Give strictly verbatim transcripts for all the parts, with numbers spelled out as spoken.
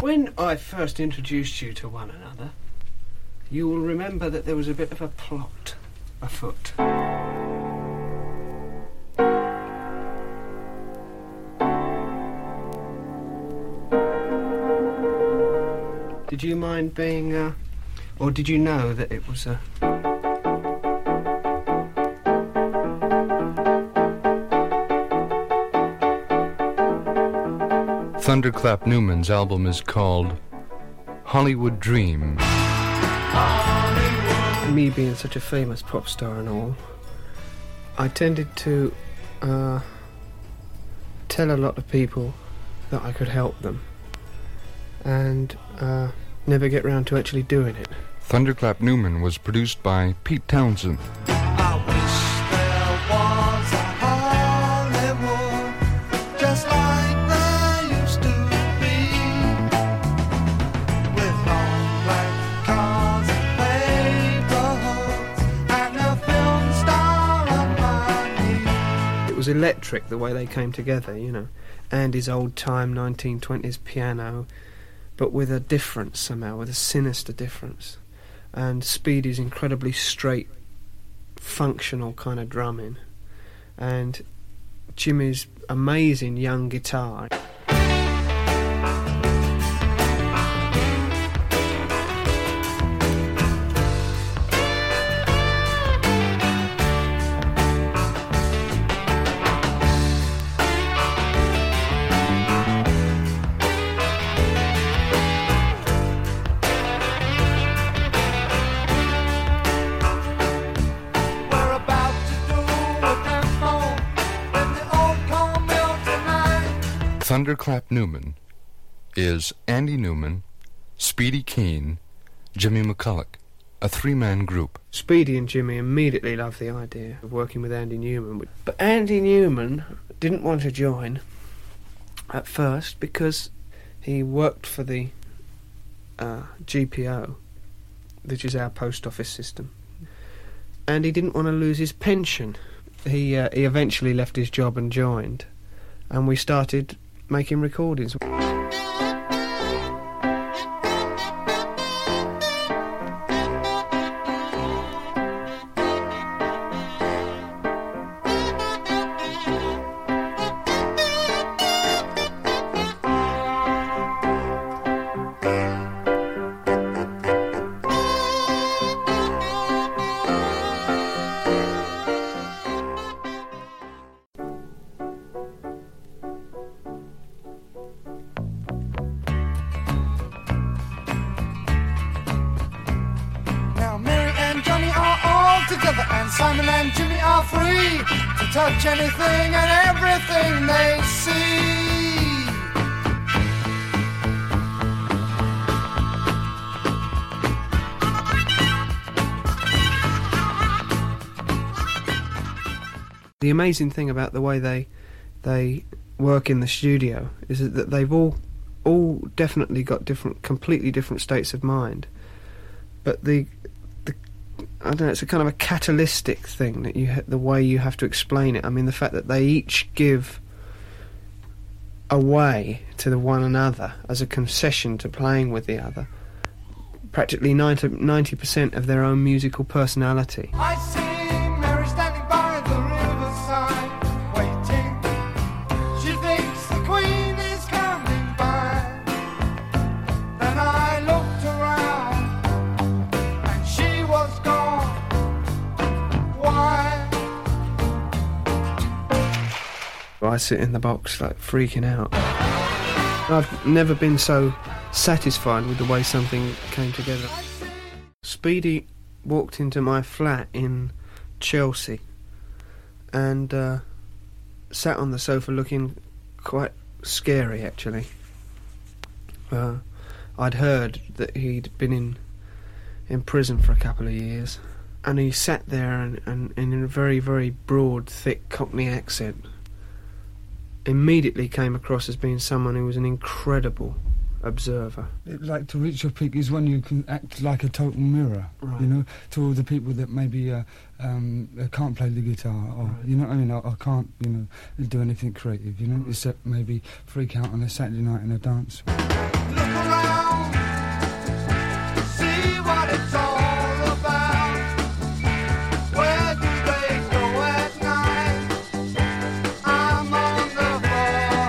When I first introduced you to one another, you will remember that there was a bit of a plot afoot. Did you mind being, uh, or did you know that it was a... Thunderclap Newman's album is called Hollywood Dream. Hollywood. Me being such a famous pop star and all, I tended to uh, tell a lot of people that I could help them, and uh, never get round to actually doing it. Thunderclap Newman was produced by Pete Townsend. I wish there was a Hollywood just like there used to be, with long black cars and neighborhoods and a film star on my knee. It was electric the way they came together, you know. Andy's old-time nineteen twenties piano, but with a difference somehow, with a sinister difference. And Speedy's incredibly straight, functional kind of drumming. And Jimmy's amazing young guitar. Thunderclap Newman is Andy Newman, Speedy Keen, Jimmy McCulloch, a three-man group. Speedy and Jimmy immediately loved the idea of working with Andy Newman. But Andy Newman didn't want to join at first because he worked for the uh, G P O, which is our post office system. And he didn't want to lose his pension. He, uh, he eventually left his job and joined. And we started making recordings. Together, and Simon and Jimmy are free to touch anything and everything they see. The amazing thing about the way they they work in the studio is that they've all all definitely got different, completely different states of mind, but the I don't know, it's a kind of a catalytic thing that you ha- the way you have to explain it. I mean, the fact that they each give away to the one another as a concession to playing with the other practically ninety percent of their own musical personality. I see Mary standing by the riverside, waiting. She thinks the Queen is coming by. Then I looked around and she was gone. I sit in the box like freaking out. I've never been so satisfied with the way something came together. Speedy walked into my flat in Chelsea and uh, sat on the sofa looking quite scary, actually. Uh, I'd heard that he'd been in in prison for a couple of years, and he sat there and, and, and in a very, very broad, thick Cockney accent immediately came across as being someone who was an incredible observer. It, like, to reach your peak is when you can act like a total mirror, Right. you know, to all the people that maybe uh, um, uh, can't play the guitar, or, Right. you know what I mean, or, or can't, you know, do anything creative, you know, except maybe freak out on a Saturday night in a dance. Look around, see what it's all about. Where do they go at night? I'm on the floor.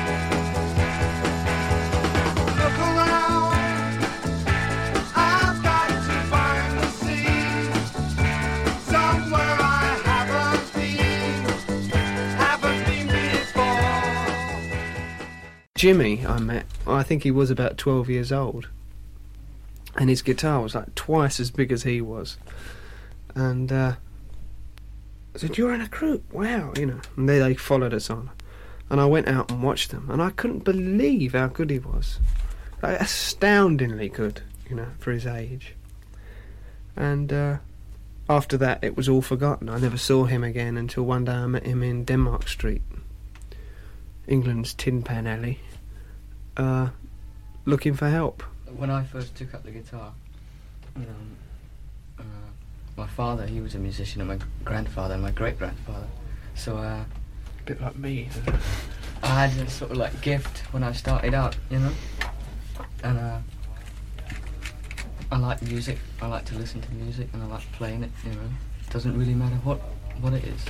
Look around, I've got to find the sea. Somewhere I haven't been, haven't been before. Jimmy, I met, I think he was about twelve years old, and his guitar was like twice as big as he was. And uh, I said, "You're in a group, wow," you know. And they, they followed us on. And I went out and watched them, and I couldn't believe how good he was. Like, astoundingly good, you know, for his age. And uh, after that, it was all forgotten. I never saw him again until one day I met him in Denmark Street, England's Tin Pan Alley, uh, looking for help. When I first took up the guitar, um, uh, my father, he was a musician, and my grandfather and my great-grandfather. So uh, A bit like me. I had a sort of like gift when I started out, you know. And uh, I like music. I like to listen to music, and I like playing it. You know, it doesn't really matter what what it is.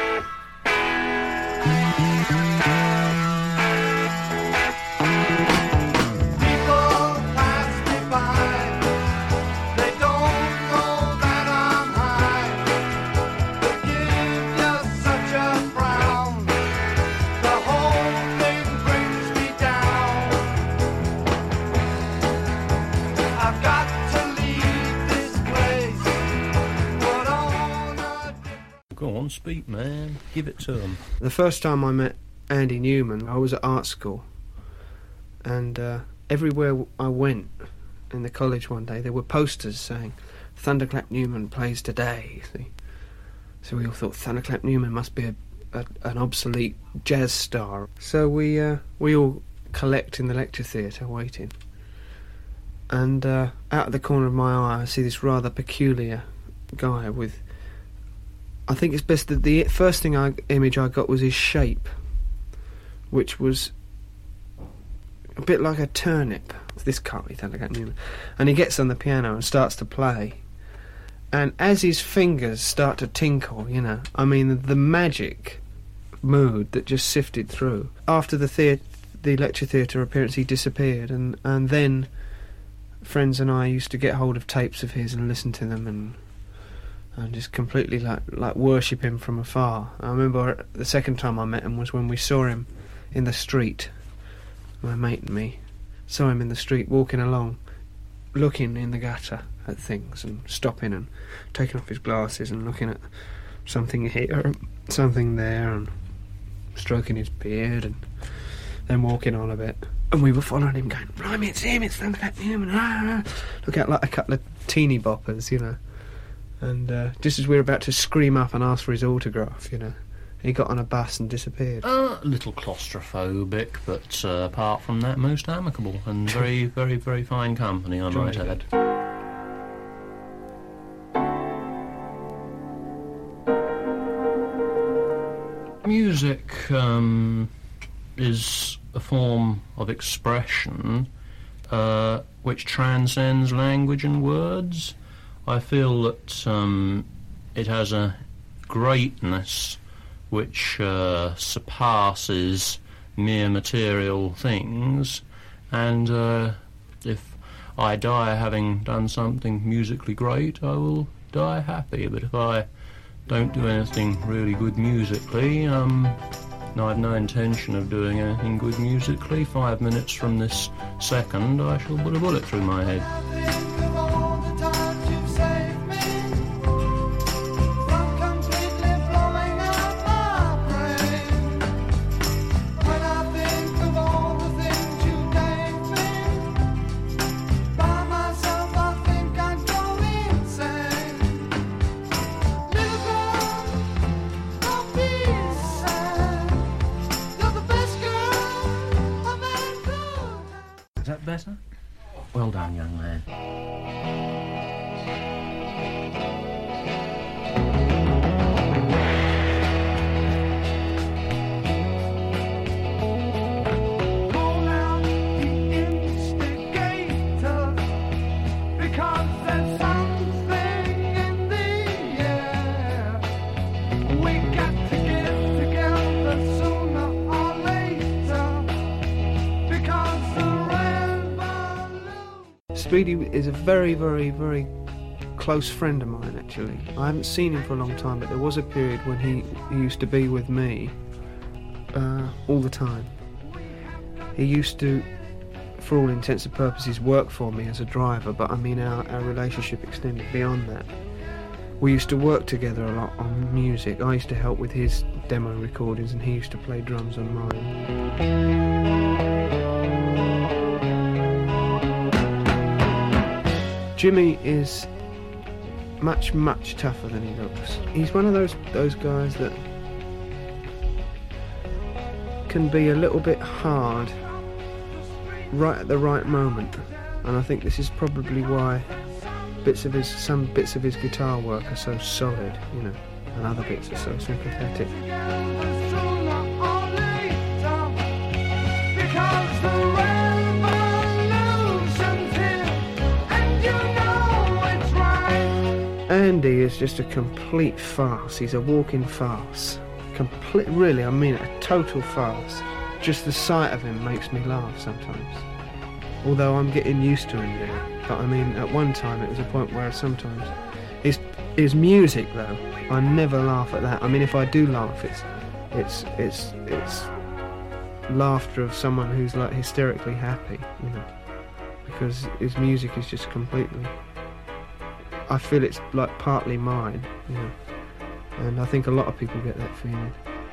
People pass me by, they don't know that I'm high. They give you such a frown, the whole thing brings me down. I've got to leave this place, put on a Go on, speak, man. Give it to them. The first time I met Andy Newman, I was at art school, and uh, everywhere I went in the college one day, there were posters saying, "Thunderclap Newman plays today." See? So we all thought Thunderclap Newman must be a, a, an obsolete jazz star. So we uh, we all collect in the lecture theatre waiting. And uh, out of the corner of my eye, I see this rather peculiar guy with... I think it's best that the first thing I image I got was his shape, which was a bit like a turnip. This can't be Thunderclap Newman. And he gets on the piano and starts to play. And as his fingers start to tinkle, you know, I mean, the, the magic mood that just sifted through. After the theatre, the lecture theatre appearance, he disappeared, and, and then friends and I used to get hold of tapes of his and listen to them, and and just completely like like worship him from afar. I remember the second time I met him was when we saw him in the street. My mate and me saw him in the street walking along, looking in the gutter at things and stopping and taking off his glasses and looking at something here and something there and stroking his beard and then walking on a bit. And we were following him going, "Blimey, it's him, it's Thunderclap Newman." Ah. Look out like a couple of teeny boppers, you know. And uh, just as we were about to scream up and ask for his autograph, you know, he got on a bus and disappeared. Uh, a little claustrophobic, but uh, apart from that, most amicable and very, very, very fine company, I might Jolly add. Music um, is a form of expression uh, which transcends language and words. I feel that um, it has a greatness which uh, surpasses mere material things, and uh, if I die having done something musically great, I will die happy. But if I don't do anything really good musically, um, I have no intention of doing anything good musically. Five minutes from this second, I shall put a bullet through my head. think of all the times you've saved me from completely blowing out my brain. When I think of all the things you gave me, by myself I think I'd go insane. Little girl, don't be sad. You're the best girl I've ever known. That better? Well done, young man. Call out the instigator, because there's something in the air. We got to get together sooner or later, because the revolution. Speedy is a very, very, very close friend of mine, actually. I haven't seen him for a long time, but there was a period when he, he used to be with me uh, all the time. He used to, for all intents and purposes, work for me as a driver, but I mean our, our relationship extended beyond that. We used to work together a lot on music. I used to help with his demo recordings and he used to play drums on mine. Jimmy is much, much tougher than he looks. He's one of those those guys that can be a little bit hard right at the right moment, and I think this is probably why bits of his some bits of his guitar work are so solid, you know, and other bits are so sympathetic. Andy is just a complete farce. He's a walking farce. Complete, really, I mean it, a total farce. Just the sight of him makes me laugh sometimes. Although I'm getting used to him now. But I mean, at one time it was a point where sometimes his his music though, I never laugh at that. I mean, if I do laugh, it's it's it's it's laughter of someone who's like hysterically happy, you know, because his music is just completely. I feel it's like partly mine, you know, and I think a lot of people get that feeling.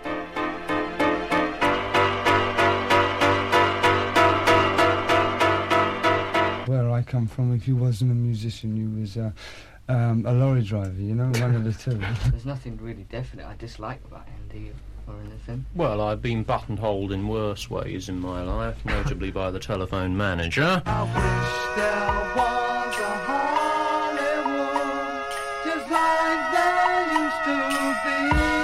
Where I come from, if you wasn't a musician, you was uh, um, a lorry driver, you know, one of the two. There's nothing really definite I dislike about Andy or anything. Well, I've been buttonholed in worse ways in my life, notably by the telephone manager. I wish there was a Hollywood, just like there used to be.